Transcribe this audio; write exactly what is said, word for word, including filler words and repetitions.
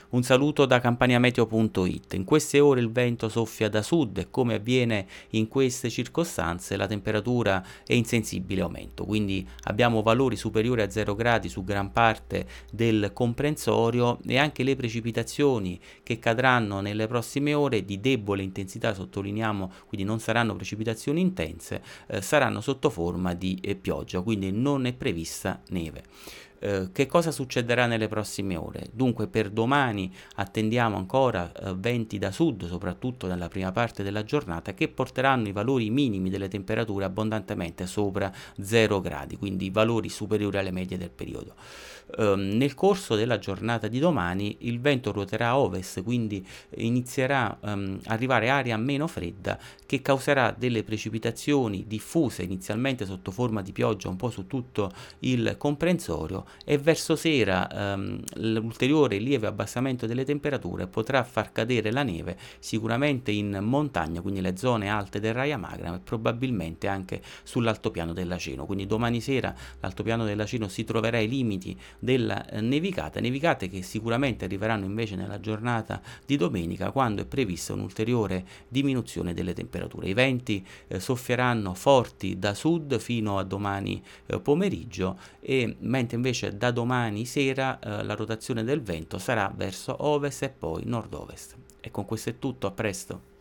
Un saluto da campaniameteo punto it. In queste ore il vento soffia da sud e, come avviene in queste circostanze, la temperatura è in sensibile aumento, quindi abbiamo valori superiori a zero gradi su gran parte del comprensorio, e anche le precipitazioni che cadranno nelle prossime ore di debole intensità, sottolineiamo, quindi non saranno precipitazioni intense, eh, saranno sotto forma di eh, pioggia, quindi non è prevista neve. Eh, che cosa succederà nelle prossime ore? Dunque, per domani attendiamo ancora eh, venti da sud, soprattutto nella prima parte della giornata, che porteranno i valori minimi delle temperature abbondantemente sopra zero gradi, quindi valori superiori alle medie del periodo. Eh, nel corso della giornata di domani il vento ruoterà a ovest, quindi inizierà ehm, a arrivare aria meno fredda, che causerà delle precipitazioni diffuse inizialmente sotto forma di pioggia un po' su tutto il comprensorio, e verso sera ehm, l'ulteriore lieve abbassamento delle temperature potrà far cadere la neve sicuramente in montagna, quindi le zone alte del Raia Magra, e probabilmente anche sull'altopiano dell'Aceno. Quindi domani sera l'altopiano dell'Aceno si troverà ai limiti della eh, nevicata, nevicate che sicuramente arriveranno invece nella giornata di domenica, quando è prevista un'ulteriore diminuzione delle temperature. I venti eh, soffieranno forti da sud fino a domani eh, pomeriggio, e mentre invece da domani sera eh, la rotazione del vento sarà verso ovest e poi nord-ovest. E con questo è tutto, a presto.